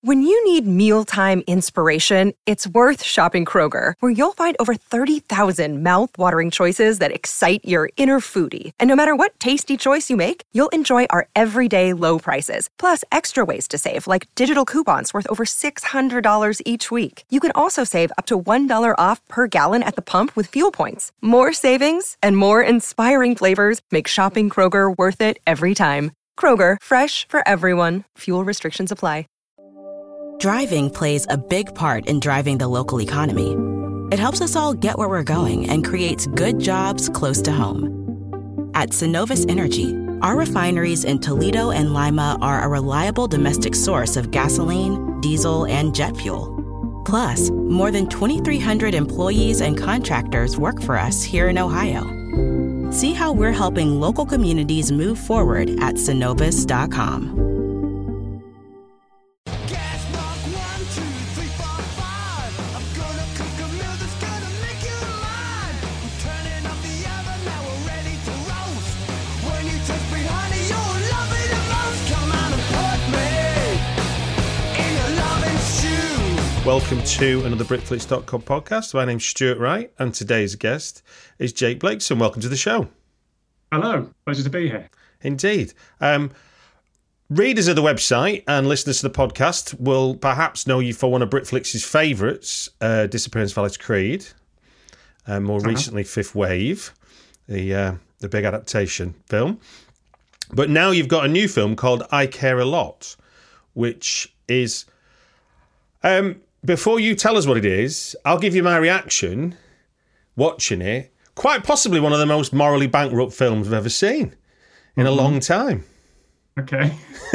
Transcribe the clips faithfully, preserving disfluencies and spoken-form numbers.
When you need mealtime inspiration, it's worth shopping Kroger, where you'll find over thirty thousand mouth-watering choices that excite your inner foodie. And no matter what tasty choice you make, you'll enjoy our everyday low prices, plus extra ways to save, like digital coupons worth over six hundred dollars each week. You can also save up to one dollar off per gallon at the pump with fuel points. More savings and more inspiring flavors make shopping Kroger worth it every time. Kroger, fresh for everyone. Fuel restrictions apply. Driving plays a big part in driving the local economy. It helps us all get where we're going and creates good jobs close to home. At Synovus Energy, our refineries in Toledo and Lima are a reliable domestic source of gasoline, diesel, and jet fuel. Plus, more than twenty-three hundred employees and contractors work for us here in Ohio. See how we're helping local communities move forward at Synovus dot com. Welcome to another Britflix dot com podcast. My name's Stuart Wright, and today's guest is Jake Blakeson. Welcome to the show. Hello, pleasure to be here. Indeed. Um, readers of the website and listeners to the podcast will perhaps know you for one of Britflix's favourites, uh, Disappearance of Alice Creed, and more uh-huh. recently Fifth Wave, the uh, the big adaptation film. But now you've got a new film called I Care a Lot, which is... Um, Before you tell us what it is, I'll give you my reaction watching it. Quite possibly one of the most morally bankrupt films I've ever seen in mm-hmm. a long time. Okay.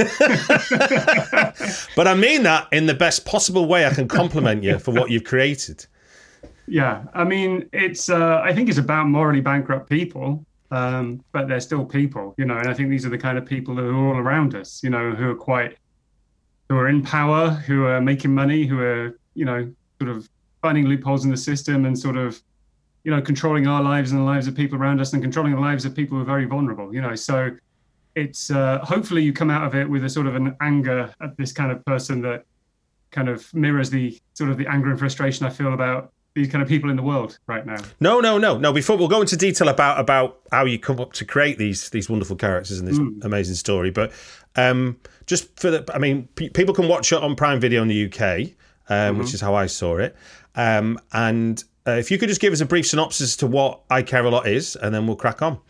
But I mean that in the best possible way I can compliment you for what you've created. Yeah, I mean, it's. Uh, I think it's about morally bankrupt people, um, but they're still people, you know, and I think these are the kind of people who are all around us, you know, who are quite... who are in power, who are making money, who are, you know, sort of finding loopholes in the system and sort of, you know, controlling our lives and the lives of people around us and controlling the lives of people who are very vulnerable, you know. So it's, uh, hopefully you come out of it with a sort of an anger at this kind of person that kind of mirrors the sort of the anger and frustration I feel about these kind of people in the world right now. No, no, no, no. Before we'll go into detail about about how you come up to create these these wonderful characters and this mm. amazing story, but um, just for the, I mean, p- people can watch it on Prime Video in the U K, um, mm-hmm. which is how I saw it. Um, and uh, if you could just give us a brief synopsis to what I Care a Lot is, and then we'll crack on.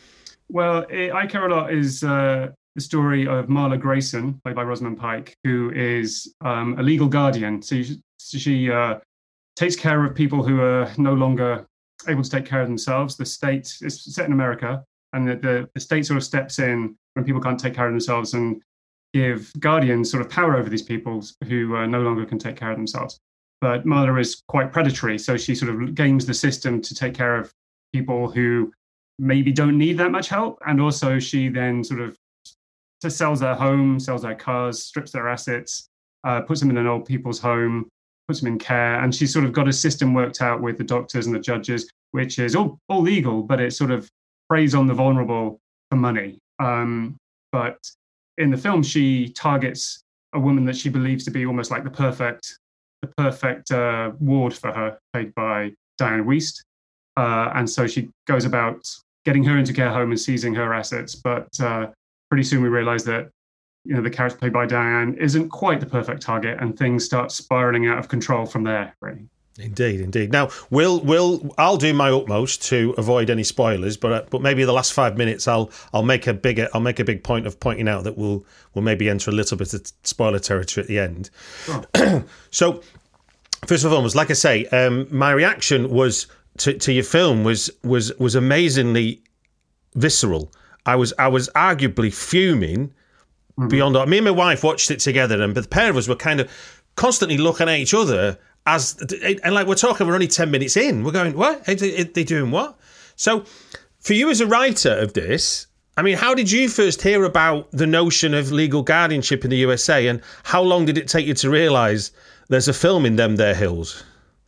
Well, it, I Care a Lot is uh, the story of Marla Grayson, played by Rosamund Pike, who is um, a legal guardian. So she, she uh, takes care of people who are no longer able to take care of themselves. The state is set in America, and the, the, the state sort of steps in when people can't take care of themselves and give guardians sort of power over these people who uh, no longer can take care of themselves. But Marla is quite predatory, so she sort of games the system to take care of people who maybe don't need that much help. And also she then sort of just sells their home, sells their cars, strips their assets, uh, puts them in an old people's home, puts them in care. And she's sort of got a system worked out with the doctors and the judges, which is all, all legal, but it sort of preys on the vulnerable for money. Um, but in the film, she targets a woman that she believes to be almost like the perfect, the perfect uh, ward for her, played by Diane Wiest. Uh, and so she goes about getting her into care home and seizing her assets. But uh, pretty soon we realize that, you know, the character played by Diane isn't quite the perfect target, and things start spiraling out of control from there, really. Indeed, indeed. Now, we'll, we'll, I'll do my utmost to avoid any spoilers, but uh, but maybe the last five minutes, I'll I'll make a bigger, I'll make a big point of pointing out that we'll we'll maybe enter a little bit of spoiler territory at the end. Oh. So, first and foremost, like I say, um, my reaction was to, to your film was was was amazingly visceral. I was I was arguably fuming mm-hmm. beyond. Me and my wife watched it together, and the pair of us were kind of constantly looking at each other. As and like we're talking, we're only ten minutes in. We're going, what? Are they, are they doing what? So, for you as a writer of this, I mean, how did you first hear about the notion of legal guardianship in the U S A, and how long did it take you to realise there's a film in them there hills?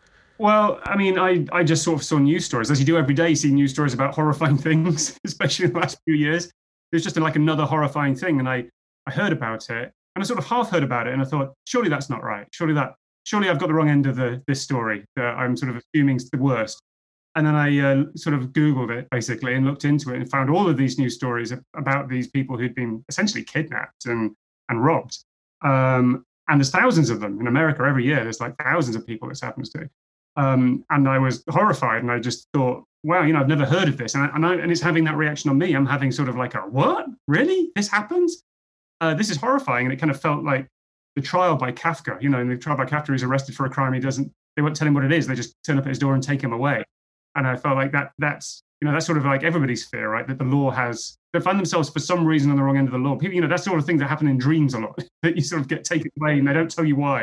Well, I mean, I, I just sort of saw news stories, as you do every day. You see news stories about horrifying things, especially in the last few years. There's just like another horrifying thing, and I, I heard about it. And I sort of half heard about it, and I thought, surely that's not right. Surely that, surely I've got the wrong end of the this story. That I'm sort of assuming is the worst. And then I uh, sort of Googled it basically and looked into it and found all of these news stories about these people who'd been essentially kidnapped and and robbed. Um, and there's thousands of them in America every year. There's like thousands of people this happens to. Um, and I was horrified, and I just thought, wow, you know, I've never heard of this. And, I, and, I, and it's having that reaction on me. I'm having sort of like a, what? Really? This happens? Uh, this is horrifying. And it kind of felt like The Trial by Kafka. You know, in The Trial by Kafka, he's arrested for a crime. He doesn't, they won't tell him what it is. They just turn up at his door and take him away. And I felt like that, that's, you know, that's sort of like everybody's fear, right? That the law has, they find themselves for some reason on the wrong end of the law. People, you know, that's sort of things that happen in dreams a lot, that you sort of get taken away and they don't tell you why.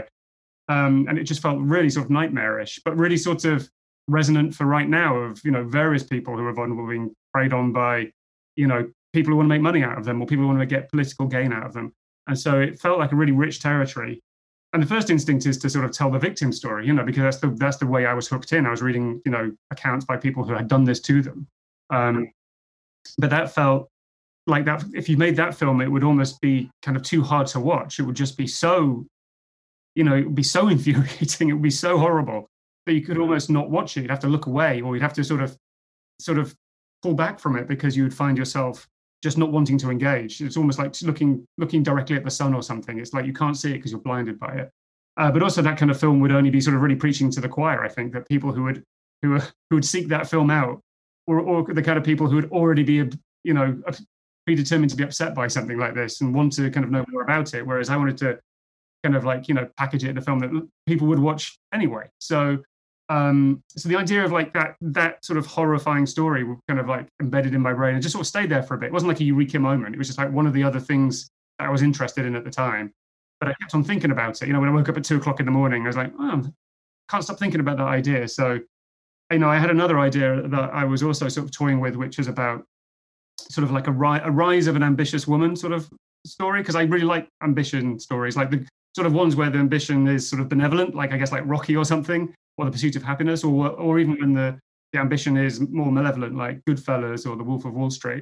Um, and it just felt really sort of nightmarish, but really sort of resonant for right now of, you know, various people who are vulnerable being preyed on by, you know, people who want to make money out of them or people who want to get political gain out of them. And so it felt like a really rich territory. And the first instinct is to sort of tell the victim story, you know, because that's the that's the way I was hooked in. I was reading, you know, accounts by people who had done this to them. Um, but that felt like that. If you made that film, it would almost be kind of too hard to watch. It would just be so, you know, it would be so infuriating. It would be so horrible that you could almost not watch it. You'd have to look away, or you'd have to sort of, sort of pull back from it because you would find yourself just not wanting to engage. It's almost like looking looking directly at the sun or something. It's like you can't see it because you're blinded by it. Uh, but also that kind of film would only be sort of really preaching to the choir. I think that people who would who who would seek that film out, or or the kind of people who would already be, you know, predetermined to be upset by something like this and want to kind of know more about it. Whereas I wanted to kind of like, you know, package it in a film that people would watch anyway. So Um, so the idea of like that that sort of horrifying story was kind of like embedded in my brain and just sort of stayed there for a bit. It wasn't like a eureka moment. It was just like one of the other things that I was interested in at the time. But I kept on thinking about it. You know, when I woke up at two o'clock in the morning, I was like, oh, I can't stop thinking about that idea. So, you know, I had another idea that I was also sort of toying with, which is about sort of like a, ri- a rise of an ambitious woman sort of story, because I really like ambition stories, like the sort of ones where the ambition is sort of benevolent, like I guess like Rocky or something, or The Pursuit of Happiness, or or even when the, the ambition is more malevolent, like Goodfellas or The Wolf of Wall Street.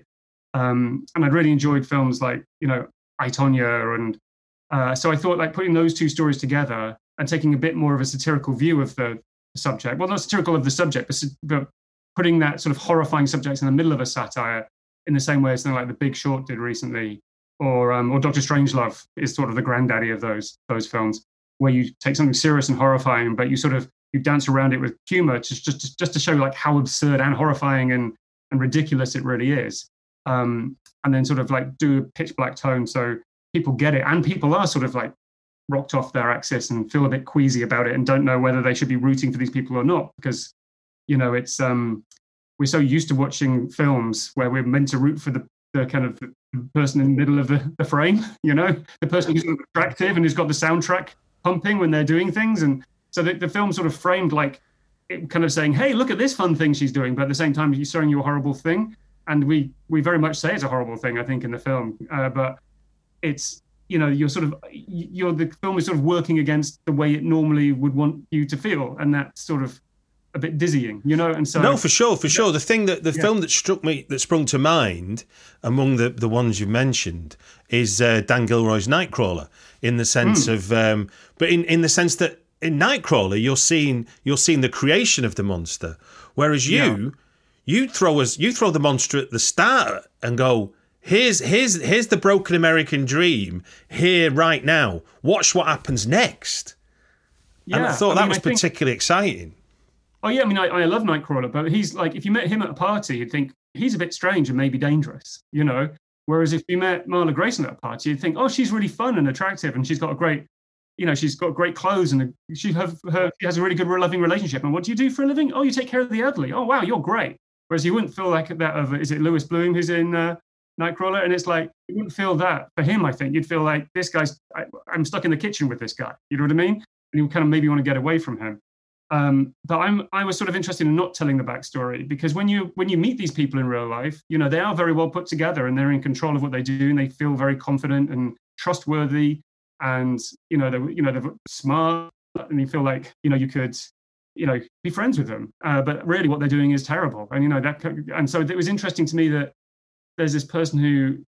Um, and I'd really enjoyed films like, you know, I, Tonya. And uh, so I thought like putting those two stories together and taking a bit more of a satirical view of the subject, well, not satirical of the subject, but, but putting that sort of horrifying subject in the middle of a satire in the same way as something like The Big Short did recently, or um, or Doctor Strangelove is sort of the granddaddy of those those films, where you take something serious and horrifying, but you sort of you dance around it with humor, just just just to show like how absurd and horrifying and and ridiculous it really is, um, and then sort of like do a pitch black tone so people get it, and people are sort of like rocked off their axis and feel a bit queasy about it and don't know whether they should be rooting for these people or not, because you know it's um, we're so used to watching films where we're meant to root for the the kind of the person in the middle of the, the frame, you know, the person who's sort of attractive and who's got the soundtrack pumping when they're doing things. And so the, the film sort of framed like it kind of saying, hey, look at this fun thing she's doing, but at the same time, she's showing you a horrible thing. And we we very much say it's a horrible thing, I think, in the film. Uh, but it's, you know, you're sort of, you're the film is sort of working against the way it normally would want you to feel. And that's sort of a bit dizzying, you know. And so no, for sure, for sure. The thing that the yeah. film that struck me, that sprung to mind among the, the ones you've mentioned, is uh, Dan Gilroy's Nightcrawler. In the sense mm. of, um, but in, in the sense that in Nightcrawler you're seeing you're seeing the creation of the monster, whereas you yeah. you throw us you throw the monster at the start and go, here's here's here's the broken American dream here right now. Watch what happens next. Yeah, and I thought I that mean, was think... particularly exciting. Oh yeah, I mean, I, I love Nightcrawler, but he's like, if you met him at a party, you'd think he's a bit strange and maybe dangerous, you know? Whereas if you met Marla Grayson at a party, you'd think, oh, she's really fun and attractive, and she's got a great, you know, she's got great clothes, and a, she, have, her, she has a really good, loving relationship. And what do you do for a living? Oh, you take care of the elderly. Oh, wow, you're great. Whereas you wouldn't feel like that of, is it Lewis Bloom who's in uh, Nightcrawler? And it's like, you wouldn't feel that for him, I think. You'd feel like, this guy's, I, I'm stuck in the kitchen with this guy. You know what I mean? And you kind of maybe want to get away from him. Um, but I'm, I was sort of interested in not telling the backstory, because when you when you meet these people in real life, you know, they are very well put together and they're in control of what they do, and they feel very confident and trustworthy, and you know, they're you know they're smart, and you feel like you know you could you know be friends with them. Uh, but really, what they're doing is terrible, and you know that. And so it was interesting to me that there's this person who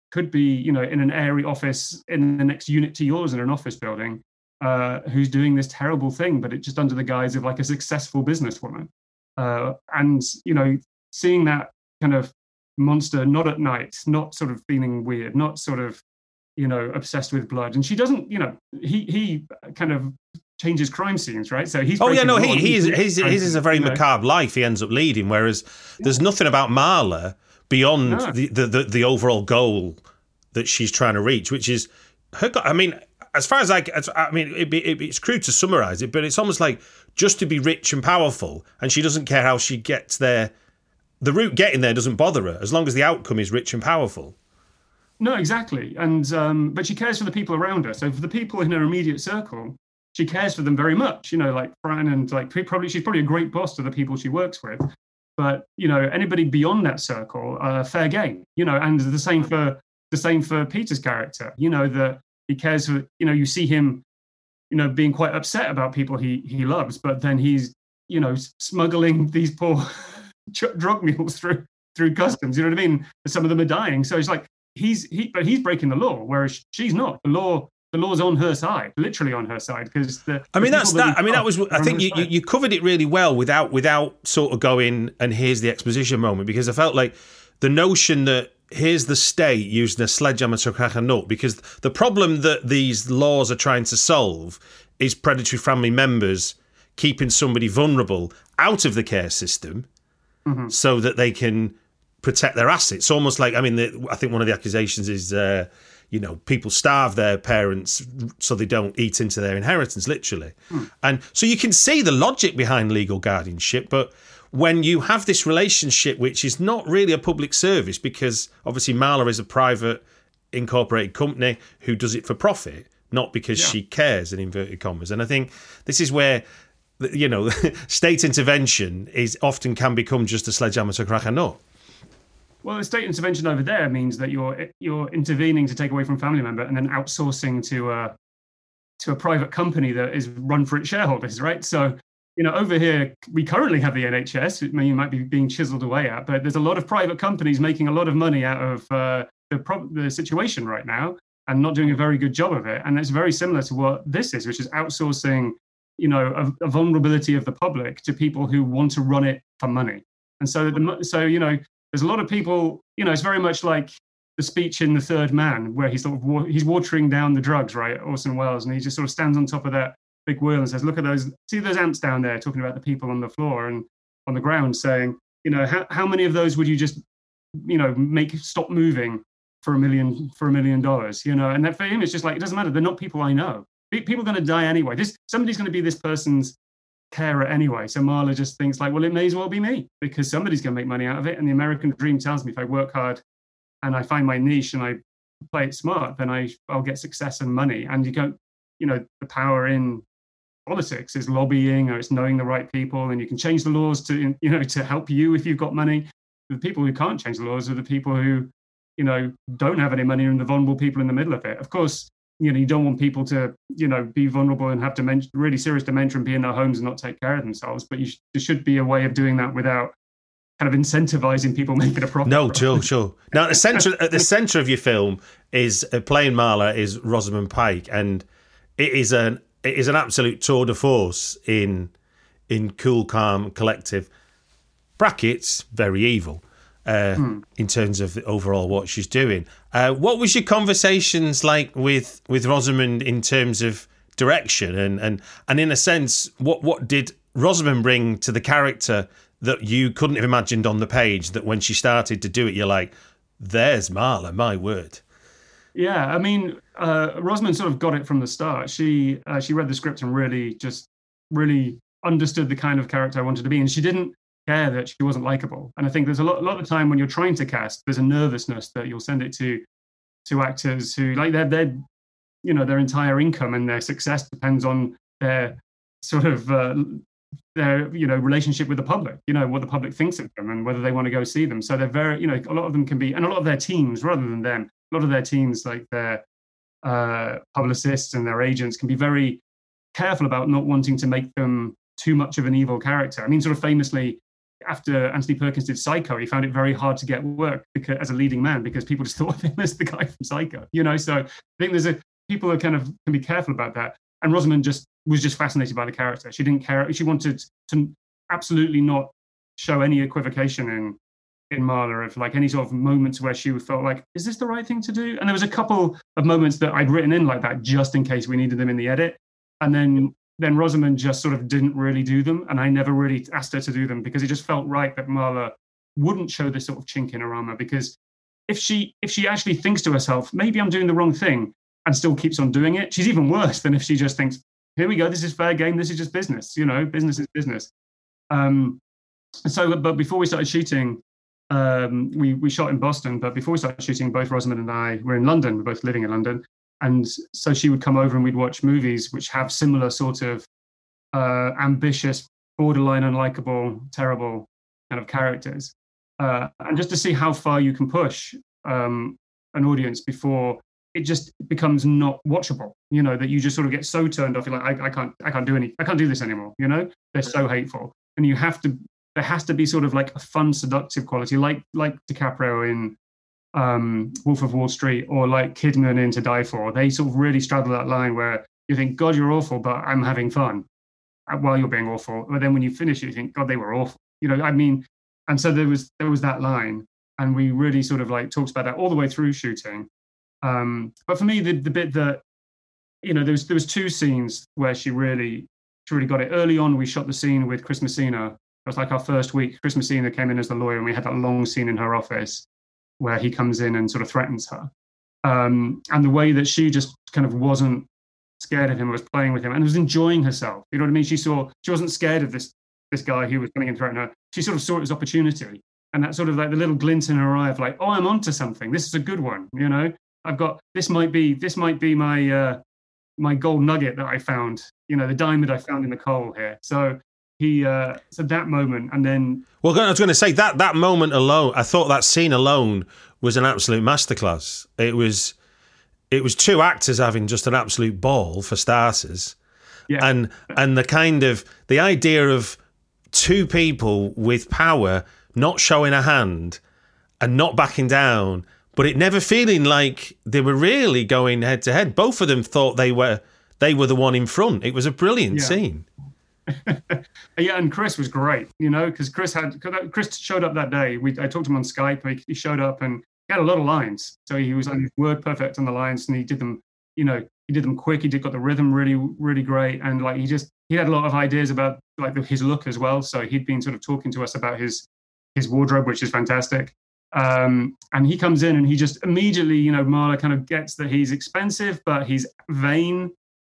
could be, you know, in an airy office in the next unit to yours in an office building, uh, who's doing this terrible thing, but it's just under the guise of like a successful businesswoman. Uh, and, you know, seeing that kind of monster, not at night, not sort of feeling weird, not sort of, you know, obsessed with blood. And she doesn't, you know, he he kind of changes crime scenes, right? So he's oh yeah, no, he, he is his his is a very macabre life he ends up leading, whereas there's nothing about Marla beyond no. the, the, the the overall goal that she's trying to reach, which is her. I mean, as far as I, as, I mean, it, it, it's crude to summarise it, but it's almost like just to be rich and powerful, and she doesn't care how she gets there. The route getting there doesn't bother her, as long as the outcome is rich and powerful. No, exactly. And um, but she cares for the people around her. So for the people in her immediate circle, she cares for them very much. You know, like Fran, and like probably she's probably a great boss to the people she works with. But you know, anybody beyond that circle, uh, fair game. You know, and the same for the same for Peter's character. You know, that he cares for. You know, you see him, you know, being quite upset about people he he loves, but then he's, you know, smuggling these poor drug mules through through customs. You know what I mean? Some of them are dying. So it's like. He's he, but he's breaking the law, whereas she's not. The law, the law's on her side, literally on her side. Because the, I mean, the that's that. that I mean, that was. I think you, you covered it really well without without sort of going and here's the exposition moment, because I felt like the notion that here's the state using a sledgehammer to crack a nut, because the problem that these laws are trying to solve is predatory family members keeping somebody vulnerable out of the care system, mm-hmm. so that they can protect their assets. Almost like, I mean, the, I think one of the accusations is, uh, you know, people starve their parents so they don't eat into their inheritance, literally. Hmm. And so you can see the logic behind legal guardianship, but when you have this relationship, which is not really a public service, because obviously Marla is a private incorporated company who does it for profit, not because yeah. she cares, in inverted commas. And I think this is where, you know, state intervention is often can become just a sledgehammer to crack a nut. Well, the state intervention over there means that you're you're intervening to take away from a family member and then outsourcing to a to a private company that is run for its shareholders, right? So, you know, over here we currently have the N H S. It may might be being chiseled away at, but there's a lot of private companies making a lot of money out of uh, the pro- the situation right now and not doing a very good job of it. And it's very similar to what this is, which is outsourcing, you know, a, a vulnerability of the public to people who want to run it for money. And so, the, so you know. There's a lot of people, you know, it's very much like the speech in The Third Man, where he's sort of wa- he's watering down the drugs, right, Orson Welles, and he just sort of stands on top of that big wheel and says, "Look at those, see those ants down there," talking about the people on the floor and on the ground, saying, you know, how how many of those would you just, you know, make stop moving for a million for a million dollars, you know? And that for him, it's just like it doesn't matter. They're not people I know. People are going to die anyway. This somebody's going to be this person's carer anyway. So Marla just thinks like, well, it may as well be me, because somebody's going to make money out of it. And the American dream tells me if I work hard and I find my niche and I play it smart, then I, I'll get success and money. And you don't, you know, the power in politics is lobbying, or it's knowing the right people, and you can change the laws to, you know, to help you if you've got money. The people who can't change the laws are the people who, you know, don't have any money, and the vulnerable people in the middle of it. Of course, you know, you don't want people to, you know, be vulnerable and have dementia, really serious dementia, and be in their homes and not take care of themselves. But you sh- there should be a way of doing that without kind of incentivizing people making a profit. No, sure, sure. Now, at the center, at the center of your film is uh, playing Marla is Rosamund Pike, and it is an it is an absolute tour de force in in cool, calm, collective brackets, very evil. Uh, hmm. In terms of overall what she's doing. Uh, what was your conversations like with, with Rosamund in terms of direction? And, and, and in a sense, what, what did Rosamund bring to the character that you couldn't have imagined on the page, that when she started to do it, you're like, there's Marla, my word. Yeah, I mean, uh, Rosamund sort of got it from the start. She uh, she read the script and really just really understood the kind of character I wanted to be. And she didn't care that she wasn't likable. And I think there's a lot, a lot of time when you're trying to cast, there's a nervousness that you'll send it to to actors who, like, their their you know, their entire income and their success depends on their sort of uh, their, you know, relationship with the public, you know, what the public thinks of them and whether they want to go see them. So they're very, you know, a lot of them can be, and a lot of their teams, rather than them, a lot of their teams, like their uh, publicists and their agents, can be very careful about not wanting to make them too much of an evil character. I mean, sort of famously, after Anthony Perkins did Psycho, he found it very hard to get work because, as a leading man, because people just thought of him as the guy from Psycho, you know. So I think there's a people are kind of can be careful about that. And Rosamund just was just fascinated by the character. She didn't care. She wanted to absolutely not show any equivocation in in Marla of like any sort of moments where she felt like, is this the right thing to do? And there was a couple of moments that I'd written in like that just in case we needed them in the edit. And then then Rosamund just sort of didn't really do them. And I never really asked her to do them because it just felt right that Marla wouldn't show this sort of chink in her armor. Because if she if she actually thinks to herself, maybe I'm doing the wrong thing, and still keeps on doing it, she's even worse than if she just thinks, here we go, this is fair game, this is just business, you know, business is business. Um, so, but before we started shooting, um, we, we shot in Boston, but before we started shooting, both Rosamund and I were in London, we're both living in London. And so she would come over and we'd watch movies which have similar sort of uh, ambitious, borderline unlikable, terrible kind of characters. Uh, and just to see how far you can push um, an audience before it just becomes not watchable, you know, that you just sort of get so turned off. You're like, I, I can't, I can't do any, I can't do this anymore. You know, they're so hateful, and you have to. There has to be sort of like a fun, seductive quality, like like DiCaprio in um, Wolf of Wall Street, or like Kidman in To Die For. They sort of really straddle that line where you think, God, you're awful, but I'm having fun while you're being awful. But then when you finish it, you think, God, they were awful. You know, I mean, and so there was there was that line, and we really sort of like talked about that all the way through shooting. Um, but for me, the, the bit that, you know, there was, there was two scenes where she really, she really got it. Early on, we shot the scene with Chris Messina. It was like our first week. Chris Messina came in as the lawyer, and we had that long scene in her office where he comes in and sort of threatens her. Um, and the way that she just kind of wasn't scared of him, was playing with him, and was enjoying herself. You know what I mean? She saw, she wasn't scared of this, this guy who was coming and threatening her. She sort of saw it as opportunity. And that sort of like the little glint in her eye of like, oh, I'm onto something. This is a good one, you know? I've got this might be this might be my uh, my gold nugget that I found, you know, the diamond I found in the coal here. So he uh, so that moment, and then well, I was going to say that that moment alone, I thought that scene alone was an absolute masterclass. It was it was two actors having just an absolute ball for starters, yeah. and and the kind of the idea of two people with power not showing a hand and not backing down. But it never feeling like they were really going head to head. Both of them thought they were they were the one in front. It was a brilliant yeah. scene. Yeah, and Chris was great, you know, because Chris had Chris showed up that day. We I talked to him on Skype. He showed up and he had a lot of lines, so he was like word perfect on the lines, and he did them, you know, he did them quick. He did got the rhythm really really great, and like he just he had a lot of ideas about like his look as well. So he'd been sort of talking to us about his his wardrobe, which is fantastic. Um, and he comes in and he just immediately, you know, Marla kind of gets that he's expensive, but he's vain,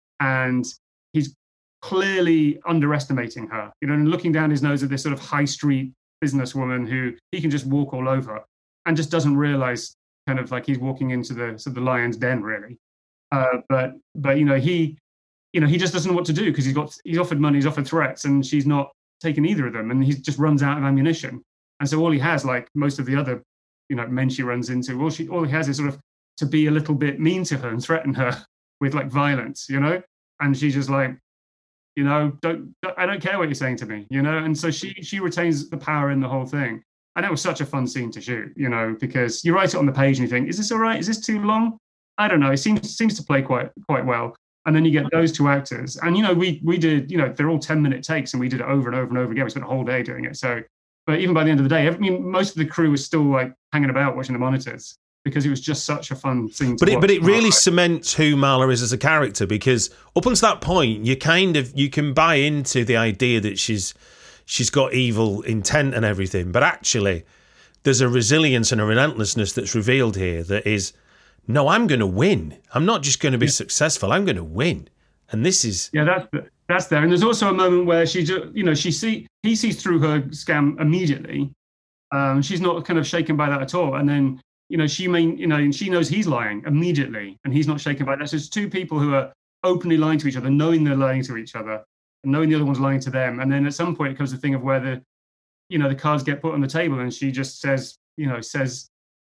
and he's clearly underestimating her, you know, and looking down his nose at this sort of high street businesswoman who he can just walk all over, and just doesn't realize kind of like he's walking into the sort of the lion's den, really. Uh, but but you know he, you know he just doesn't know what to do because he's got he's offered money, he's offered threats, and she's not taken either of them, and he just runs out of ammunition. And so all he has, like most of the other, you know, men she runs into, all she all he has is sort of to be a little bit mean to her and threaten her with like violence, you know. And she's just like, you know, don't, don't I don't care what you're saying to me, you know. And so she she retains the power in the whole thing. And it was such a fun scene to shoot, you know, because you write it on the page and you think, is this all right? Is this too long? I don't know. It seems seems to play quite quite well. And then you get those two actors, and you know, we we did, you know, they're all ten minute takes, and we did it over and over and over again. We spent a whole day doing it. So. But even by the end of the day, I mean, most of the crew was still like hanging about watching the monitors because it was just such a fun scene to but it, watch. But it really cements who Marla is as a character, because up until that point, you kind of you can buy into the idea that she's she's got evil intent and everything. But actually, there's a resilience and a relentlessness that's revealed here that is, no, I'm going to win. I'm not just going to be yeah. successful. I'm going to win. And this is yeah, that's the, that's there. And there's also a moment where she, just, you know, she see he sees through her scam immediately. Um, she's not kind of shaken by that at all. And then, you know, she may, you know, and she knows he's lying immediately, and he's not shaken by that. So it's two people who are openly lying to each other, knowing they're lying to each other, and knowing the other one's lying to them. And then at some point, it comes to the thing of where the, you know, the cards get put on the table, and she just says, you know, says,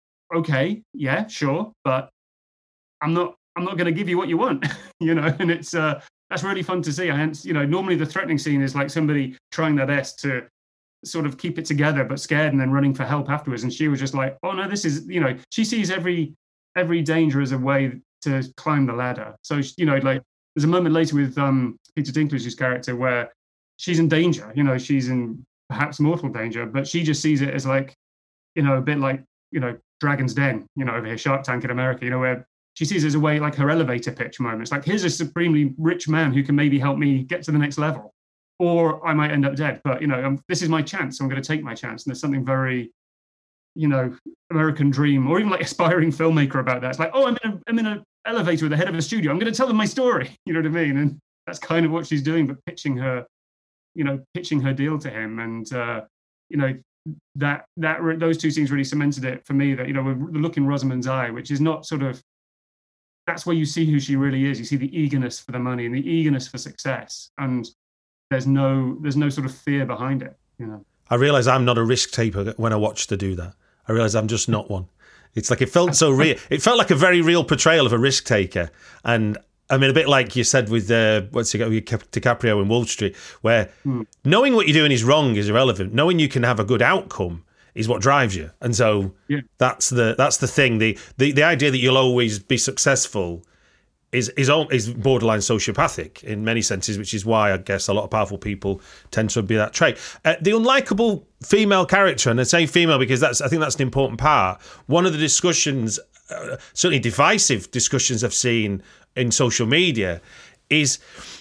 okay, yeah, sure, but I'm not. I'm not going to give you what you want, you know, and it's uh, that's really fun to see. Hence, you know, normally the threatening scene is like somebody trying their best to sort of keep it together, but scared and then running for help afterwards. And she was just like, oh no, this is, you know, she sees every every danger as a way to climb the ladder. So, you know, like there's a moment later with um, Peter Dinklage's character where she's in danger, you know, she's in perhaps mortal danger, but she just sees it as like, you know, a bit like, you know, Dragon's Den, you know, over here, Shark Tank in America, you know, where she sees it as a way, like her elevator pitch moment. It's like, here's a supremely rich man who can maybe help me get to the next level, or I might end up dead. But, you know, um, this is my chance. So I'm going to take my chance. And there's something very, you know, American dream, or even like aspiring filmmaker about that. It's like, oh, I'm in a, I'm in an elevator with the head of a studio. I'm going to tell them my story. You know what I mean? And that's kind of what she's doing, but pitching her, you know, pitching her deal to him. And, uh, you know, that, that, those two scenes really cemented it for me that, you know, the look in Rosamund's eye, which is not sort of, that's where you see who she really is. You see the eagerness for the money and the eagerness for success. And there's no, there's no sort of fear behind it, you know. I realise I'm not a risk taker when I watched her do that. I realise I'm just not one. It's like, it felt so real. It felt like a very real portrayal of a risk taker. And I mean, a bit like you said with uh, what's it got with DiCaprio in Wall Street, where mm. knowing what you're doing is wrong is irrelevant. Knowing you can have a good outcome is what drives you. And so yeah. that's the that's the thing. The, the the idea that you'll always be successful is is is borderline sociopathic in many senses, which is why I guess a lot of powerful people tend to be that trait. Uh, the unlikable female character, and I say female because that's I think that's an important part. One of the discussions, uh, certainly divisive discussions I've seen in social media, is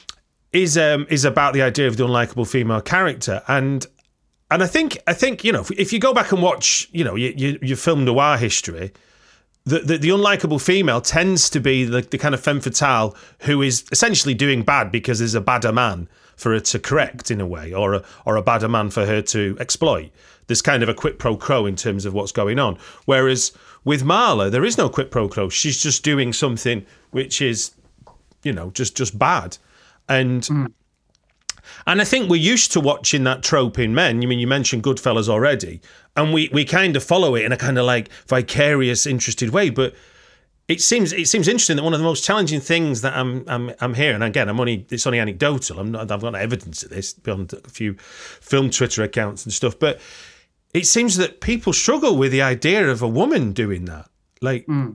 is um, is about the idea of the unlikable female character, and and I think I think you know if you go back and watch you know you you, you film noir history. The, the the unlikable female tends to be the, the kind of femme fatale who is essentially doing bad because there's a badder man for her to correct in a way, or a, or a badder man for her to exploit. There's kind of a quid pro quo in terms of what's going on. Whereas with Marla, there is no quid pro quo. She's just doing something which is, you know, just, just bad. And... Mm. And I think we're used to watching that trope in men. I mean, you mentioned Goodfellas already, and we, we kind of follow it in a kind of like vicarious, interested way. But it seems it seems interesting that one of the most challenging things that I'm I'm I'm hearing, again, I'm only it's only anecdotal. I'm not I've got no evidence of this beyond a few film Twitter accounts and stuff. But it seems that people struggle with the idea of a woman doing that. Like, mm.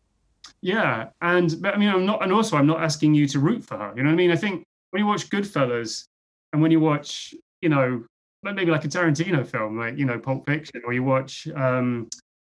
yeah, and but I mean, I'm not, and also I'm not asking you to root for her. You know what I mean? I think when you watch Goodfellas. And when you watch, you know, maybe like a Tarantino film, like, you know, Pulp Fiction, or you watch, um,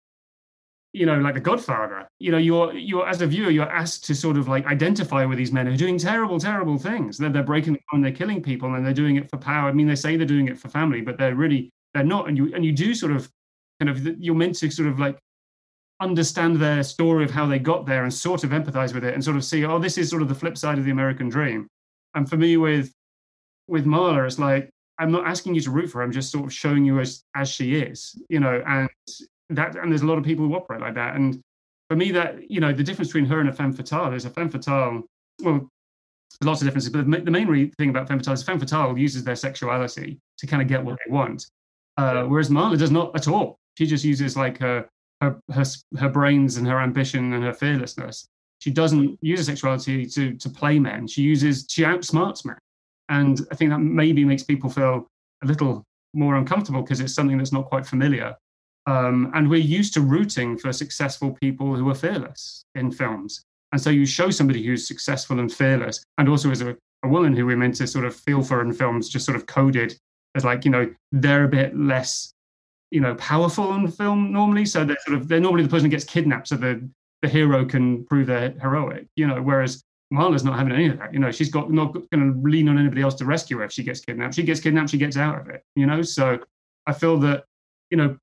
you know, like The Godfather, you know, you're, you're as a viewer, you're asked to sort of like identify with these men who are doing terrible, terrible things. They're, they're breaking the law and they're killing people and they're doing it for power. I mean, they say they're doing it for family, but they're really, they're not. And you, and you do sort of kind of, you're meant to sort of like understand their story of how they got there and sort of empathize with it and sort of see, oh, this is sort of the flip side of the American dream. And for me with, with Marla, it's like, I'm not asking you to root for her. I'm just sort of showing you as, as she is, you know, and that, and there's a lot of people who operate like that. And for me, that, you know, the difference between her and a femme fatale is a femme fatale, well, there's lots of differences, but the main re- thing about femme fatale is femme fatale uses their sexuality to kind of get what they want. Uh, whereas Marla does not at all. She just uses like her, her, her, her brains and her ambition and her fearlessness. She doesn't use her sexuality to, to play men. She uses, she outsmarts men. And I think that maybe makes people feel a little more uncomfortable because it's something that's not quite familiar. Um, and we're used to rooting for successful people who are fearless in films. And so you show somebody who's successful and fearless, and also as a, a woman who we're meant to sort of feel for in films, just sort of coded as like, you know, they're a bit less, you know, powerful in film normally. So they're sort of, they're normally the person who gets kidnapped so the, the hero can prove they're heroic, you know, whereas Marla's not having any of that. You know, she's got not going to lean on anybody else to rescue her if she gets kidnapped. She gets kidnapped, she gets out of it, you know? So I feel that, you know,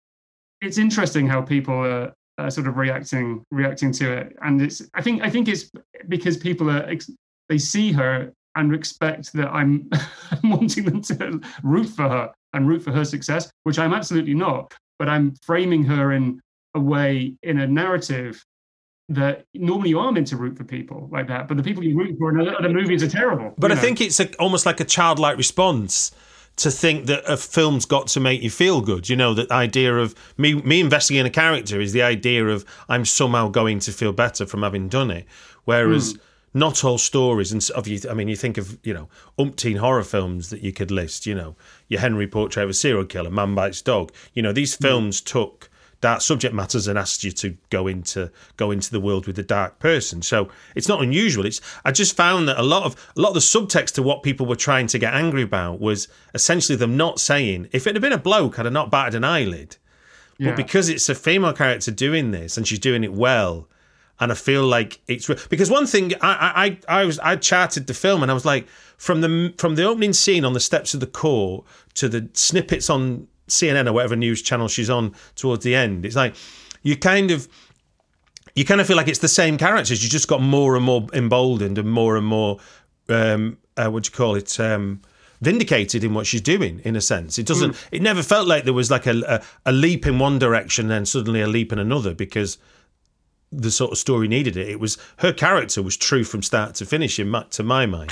it's interesting how people are, are sort of reacting reacting to it. And it's, I think, I think it's because people are, they see her and expect that I'm wanting them to root for her and root for her success, which I'm absolutely not. But I'm framing her in a way, in a narrative that normally you are meant to root for people like that, but the people you root for in other movies are terrible. But I know? think it's a, almost like a childlike response to think that a film's got to make you feel good. You know, that idea of me me investing in a character is the idea of I'm somehow going to feel better from having done it. Whereas mm. not all stories, and of you, I mean, you think of, you know, umpteen horror films that you could list, you know, your Henry Portrait of a Serial Killer, Man Bites Dog. You know, these films mm. took dark subject matters and asked you to go into go into the world with a dark person. So it's not unusual. It's I just found that a lot of a lot of the subtext to what people were trying to get angry about was essentially them not saying, if it had been a bloke, I'd have not batted an eyelid. Yeah. But because it's a female character doing this and she's doing it well, and I feel like it's because one thing I I I was I charted the film and I was like, from the from the opening scene on the steps of the court to the snippets on C N N or whatever news channel she's on towards the end, it's like you kind of you kind of feel like it's the same characters. You just got more and more emboldened and more and more um, uh, what do you call it? Um, vindicated in what she's doing. In a sense, it doesn't. Mm. It never felt like there was like a, a a leap in one direction and suddenly a leap in another because the sort of story needed it. It was her character was true from start to finish in my, to my mind.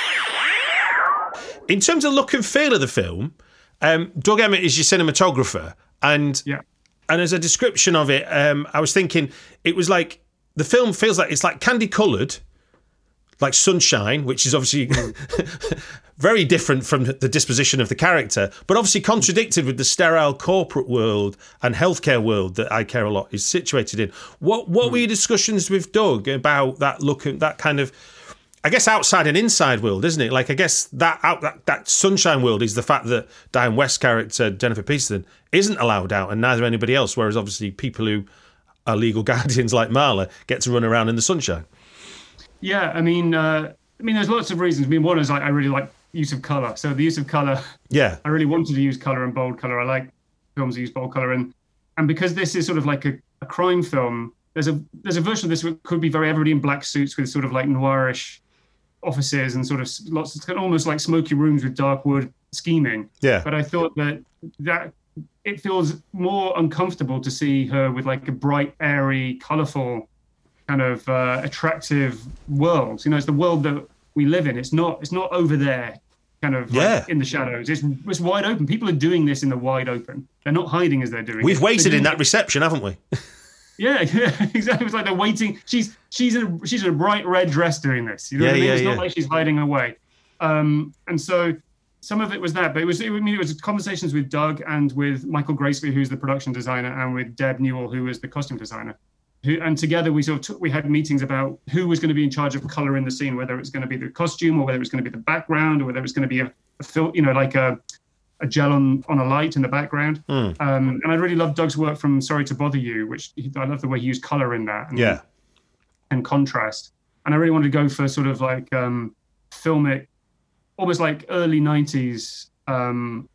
In terms of look and feel of the film. Um, Doug Emmett is your cinematographer, and yeah. and as a description of it, um, I was thinking it was like the film feels like it's like candy coloured, like sunshine, which is obviously very different from the disposition of the character, but obviously contradicted with the sterile corporate world and healthcare world that I Care a Lot is situated in. What what mm. were your discussions with Doug about that look, that kind of, I guess, outside and inside world, isn't it? Like, I guess that out that, that sunshine world is the fact that Diane West's character, Jennifer Peterson, isn't allowed out, and neither anybody else, whereas obviously people who are legal guardians like Marla get to run around in the sunshine. Yeah, I mean, uh, I mean, there's lots of reasons. I mean, one is like, I really like use of colour. So the use of colour, yeah, I really wanted to use colour and bold colour. I like films that use bold colour. And and because this is sort of like a, a crime film, there's a there's a version of this that could be very everybody in black suits with sort of like noirish offices and sort of lots of kind of almost like smoky rooms with dark wood scheming. Yeah. But I thought that that it feels more uncomfortable to see her with like a bright, airy, colourful, kind of uh, attractive world. You know, it's the world that we live in. It's not it's not over there, kind of yeah. like in the shadows. It's it's wide open. People are doing this in the wide open. They're not hiding as they're doing We've it. waited in that it. reception, haven't we? Yeah, yeah, exactly. It's like they're waiting. She's she's in a, she's in a bright red dress doing this. You know yeah, what I mean? Yeah, it's yeah. not like she's hiding away. Um, and so some of it was that, but it was it, I mean, it was conversations with Doug and with Michael Graceby, who's the production designer, and with Deb Newell, who was the costume designer. Who, and together we sort of took, we had meetings about who was going to be in charge of color in the scene, whether it was going to be the costume or whether it was going to be the background or whether it was going to be a, a film, you know, like a a gel on, on a light in the background. Mm. Um, and I really loved Doug's work from Sorry to Bother You, which he, I love the way he used color in that and, yeah. and contrast. And I really wanted to go for sort of like um, filmic, almost like early nineties um,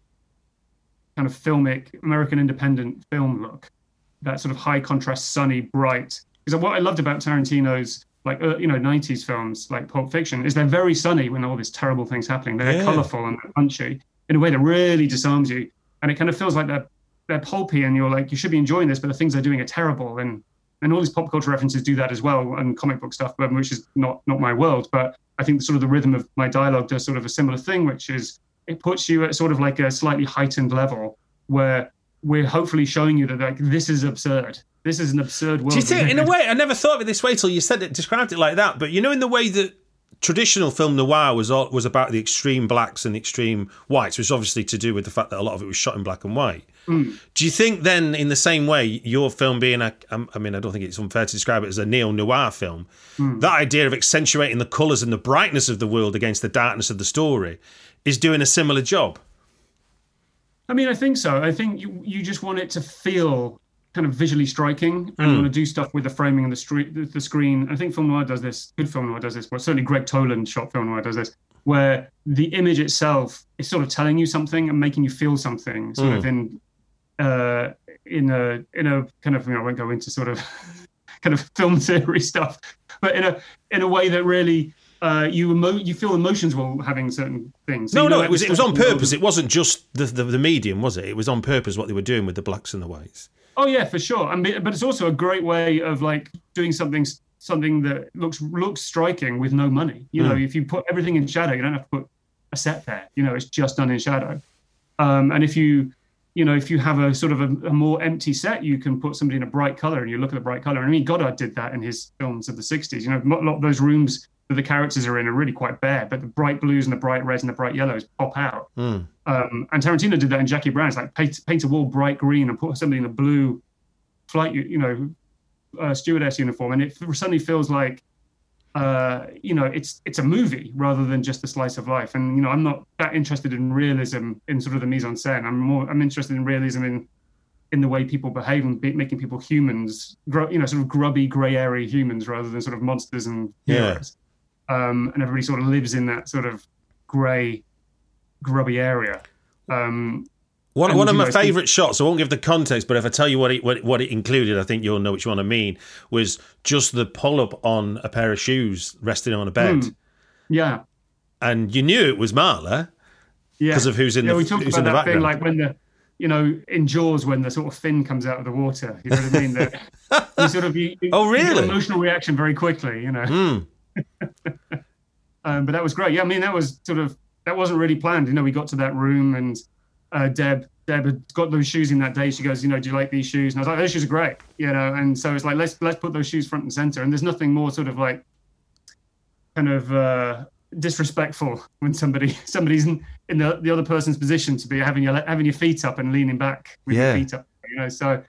kind of filmic American independent film look. That sort of high contrast, sunny, bright. Because what I loved about Tarantino's like uh, you know nineties films like Pulp Fiction is they're very sunny when all these terrible things happening. They're yeah. colorful and they're punchy in a way that really disarms you, and it kind of feels like they're they're pulpy, and you're like, you should be enjoying this, but the things they're doing are terrible. And and all these pop culture references do that as well, and comic book stuff, but which is not not my world. But I think sort of the rhythm of my dialogue does sort of a similar thing, which is it puts you at sort of like a slightly heightened level where we're hopefully showing you that like this is absurd. This is an absurd world. Do you think, in a way, I never thought of it this way till you said it, described it like that. But you know, in the way that traditional film noir was all, was about the extreme blacks and the extreme whites, which is obviously to do with the fact that a lot of it was shot in black and white. Mm. Do you think then, in the same way, your film being a, I mean, I don't think it's unfair to describe it as a neo-noir film, mm. that idea of accentuating the colours and the brightness of the world against the darkness of the story is doing a similar job? I mean, I think so. I think you, you just want it to feel kind of visually striking, and mm. want to do stuff with the framing and the, street, the, the screen. I think film noir does this, good film noir does this, well, certainly Greg Toland shot film noir does this, where the image itself is sort of telling you something and making you feel something, sort mm. of in uh, in a in a kind of, you know, I won't go into sort of kind of film theory stuff, but in a in a way that really uh, you emo- you feel emotions while having certain things. So no, you know, no, it was it was on purpose. It wasn't just the, the the medium, was it? It was on purpose what they were doing with the blacks and the whites. Oh yeah, for sure. I mean, but it's also a great way of like doing something something that looks looks striking with no money. You mm. know, if you put everything in shadow, you don't have to put a set there. You know, it's just done in shadow. Um, and if you, you know, if you have a sort of a, a more empty set, you can put somebody in a bright color, and you look at the bright color. I mean, Godard did that in his films of the sixties. You know, a lot of those rooms that the characters are in are really quite bare, but the bright blues and the bright reds and the bright yellows pop out. Mm. Um, and Tarantino did that in Jackie Brown. It's like paint, paint a wall bright green and put somebody in a blue flight, you know, uh, stewardess uniform, and it suddenly feels like, uh, you know, it's it's a movie rather than just a slice of life. And you know, I'm not that interested in realism in sort of the mise en scène. I'm more I'm interested in realism in in the way people behave and be, making people humans, gr- you know, sort of grubby, grey area humans rather than sort of monsters and heroes. Yeah. Um, and everybody sort of lives in that sort of grey, grubby area. Um, one and, one of my know, favourite shots, I won't give the context, but if I tell you what it, what, what it included, I think you'll know which one I mean, was just the pull-up on a pair of shoes resting on a bed. Mm, yeah. And you knew it was Marla because yeah. of who's in yeah, the, we talked who's about in the that background. Thing, like when the, you know, in Jaws when the sort of fin comes out of the water, you know what I mean? That you sort of you, oh really? You get an emotional reaction very quickly, you know. Mm. um, but that was great. Yeah, I mean that was sort of that wasn't really planned. You know, we got to that room and uh, Deb Deb had got those shoes in that day. She goes, you know, do you like these shoes? And I was like, those shoes are great, you know. And so it's like let's let's put those shoes front and center. And there's nothing more sort of like kind of uh, disrespectful when somebody somebody's in, in the, the other person's position to be having your having your feet up and leaning back with yeah. your feet up, you know. So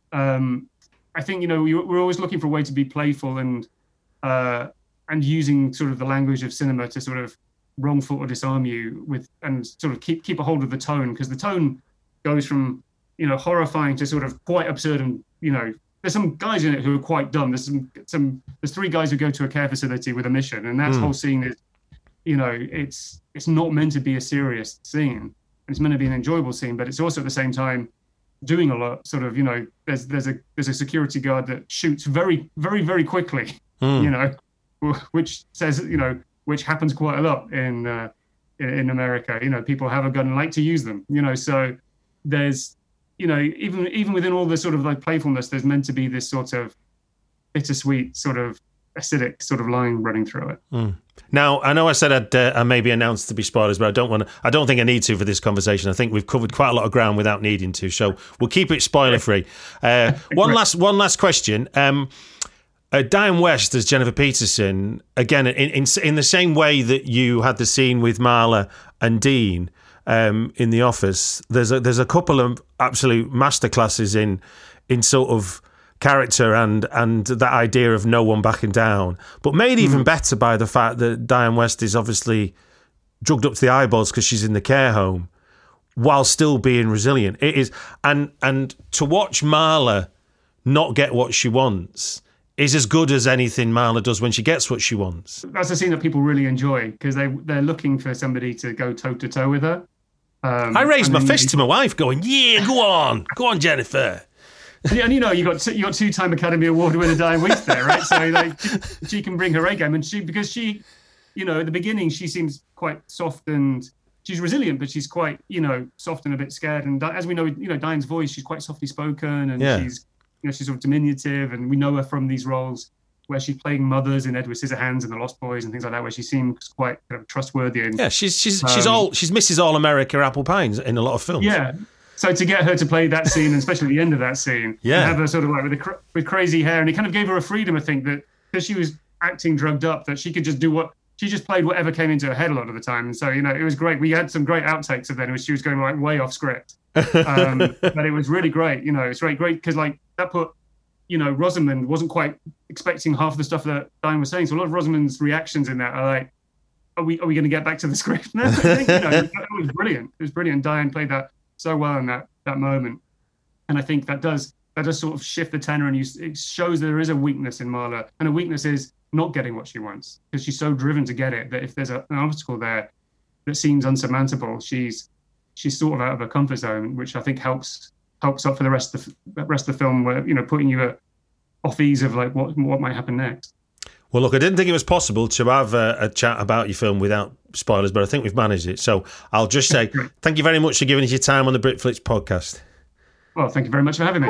um, I think you know we, we're always looking for a way to be playful and uh, and using sort of the language of cinema to sort of wrongful or disarm you with and sort of keep keep a hold of the tone, because the tone goes from you know horrifying to sort of quite absurd. And you know there's some guys in it who are quite dumb. There's some some there's three guys who go to a care facility with a mission, and that mm. whole scene is you know it's it's not meant to be a serious scene. It's meant to be an enjoyable scene, but it's also at the same time doing a lot. Sort of you know there's there's a there's a security guard that shoots very very very quickly. Mm. You know, which says you know which happens quite a lot in uh, in America. You know, people have a gun and like to use them. You know, so there's, you know, even even within all the sort of like playfulness, there's meant to be this sort of bittersweet, sort of acidic sort of line running through it. Mm. Now, I know I said I'd uh, I maybe announced to be spoilers, but I don't want to. I don't think I need to for this conversation. I think we've covered quite a lot of ground without needing to, so we'll keep it spoiler free. Uh, one last one last question. Um, Uh, Diane West as Jennifer Peterson, again, in, in in the same way that you had the scene with Marla and Dean um, in The Office, there's a, there's a couple of absolute masterclasses in in sort of character and and that idea of no one backing down, but made even mm. better by the fact that Diane West is obviously drugged up to the eyeballs because she's in the care home, while still being resilient. It is, and and to watch Marla not get what she wants is as good as anything Marla does when she gets what she wants. That's a scene that people really enjoy because they, they're looking for somebody to go toe-to-toe with her. Um, I raised my fist to my wife going, yeah, go on. Go on, Jennifer. And, and you know, you got two, you got two-time Academy Award winner Diane West there, right? So like, she, she can bring her A game. And she, because she, you know, at the beginning, she seems quite soft and she's resilient, but she's quite, you know, soft and a bit scared. And as we know, you know, Diane's voice, she's quite softly spoken and yeah. she's, you know, she's sort of diminutive, and we know her from these roles where she's playing mothers in Edward Scissorhands and The Lost Boys and things like that, where she seems quite kind of trustworthy. And, yeah, she's she's um, she's all she's Missus All America Apple Pines in a lot of films. Yeah, so to get her to play that scene, and especially at the end of that scene, yeah, and have her sort of like with the, with crazy hair, and it kind of gave her a freedom, I think, that because she was acting drugged up, that she could just do what she just played whatever came into her head a lot of the time. And so you know, it was great. We had some great outtakes of that, where she was going like way off script, um, but it was really great. You know, it's really great because like that put. You know, Rosamund wasn't quite expecting half of the stuff that Diane was saying. So a lot of Rosamund's reactions in that are like, are we are we going to get back to the script now? I think, you know, it was brilliant. It was brilliant. Diane played that so well in that that moment. And I think that does that does sort of shift the tenor, and you, it shows there is a weakness in Marla. And a weakness is not getting what she wants, because she's so driven to get it that if there's a, an obstacle there that seems unsurmountable, she's she's sort of out of her comfort zone, which I think helps helps up for the rest of the rest of the film, where you know putting you at off ease of like what what might happen next. Well, look, I didn't think it was possible to have a, a chat about your film without spoilers, but I think we've managed it. So I'll just say thank you very much for giving us your time on the Britflix podcast. Well, thank you very much for having me.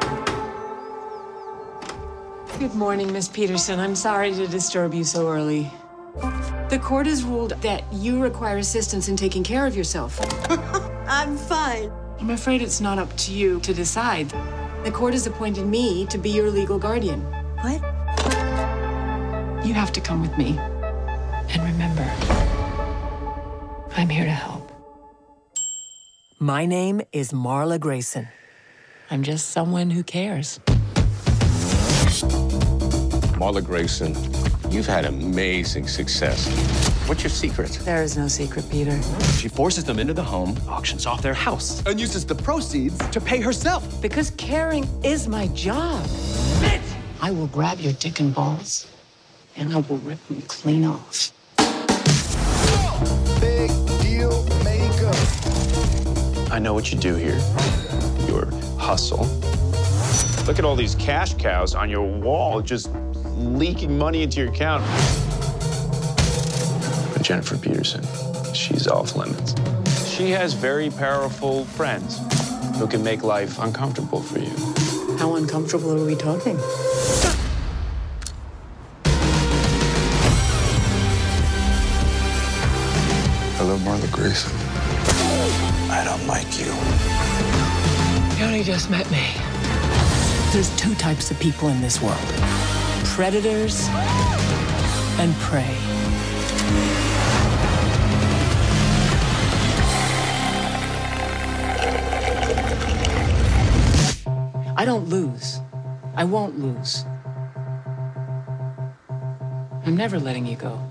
Good morning, Miss Peterson. I'm sorry to disturb you so early. The court has ruled that you require assistance in taking care of yourself. I'm fine. I'm afraid it's not up to you to decide. The court has appointed me to be your legal guardian. What? You have to come with me. And remember, I'm here to help. My name is Marla Grayson. I'm just someone who cares. Marla Grayson, you've had amazing success. What's your secret? There is no secret, Peter. She forces them into the home, auctions off their house, and uses the proceeds to pay herself. Because caring is my job. Bitch! I will grab your dick and balls, and I will rip them clean off. Big deal maker. I know what you do here. Your hustle. Look at all these cash cows on your wall just leaking money into your account. But Jennifer Peterson, she's off limits. She has very powerful friends who can make life uncomfortable for you. How uncomfortable are we talking? Hello, Marla Grayson. I don't like you. You only just met me. There's two types of people in this world. Predators and prey. I don't lose. I won't lose. I'm never letting you go.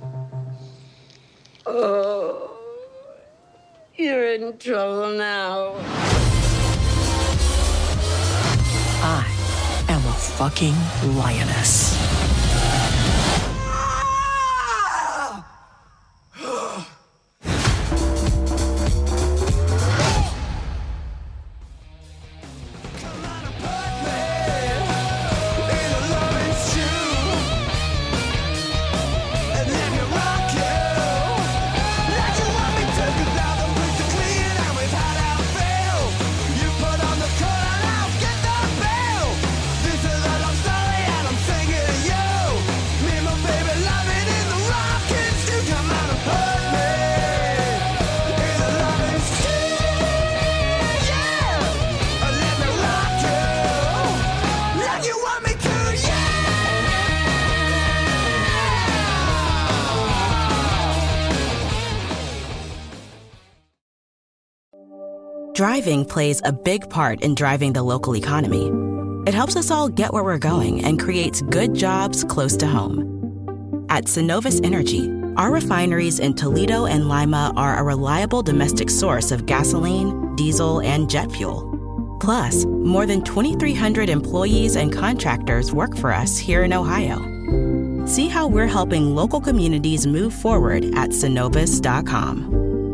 Oh, you're in trouble now. I am a fucking lioness. Driving plays a big part in driving the local economy. It helps us all get where we're going and creates good jobs close to home. At Synovus Energy, our refineries in Toledo and Lima are a reliable domestic source of gasoline, diesel, and jet fuel. Plus, more than twenty-three hundred employees and contractors work for us here in Ohio. See how we're helping local communities move forward at Synovus dot com.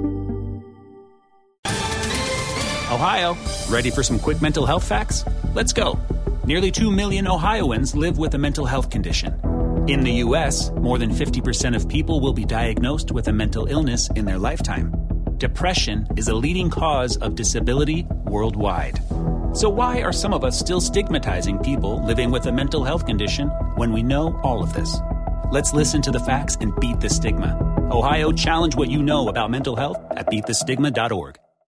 Ohio, ready for some quick mental health facts? Let's go. Nearly two million Ohioans live with a mental health condition. In the U S, more than fifty percent of people will be diagnosed with a mental illness in their lifetime. Depression is a leading cause of disability worldwide. So why are some of us still stigmatizing people living with a mental health condition when we know all of this? Let's listen to the facts and beat the stigma. Ohio, challenge what you know about mental health at beat the stigma dot org.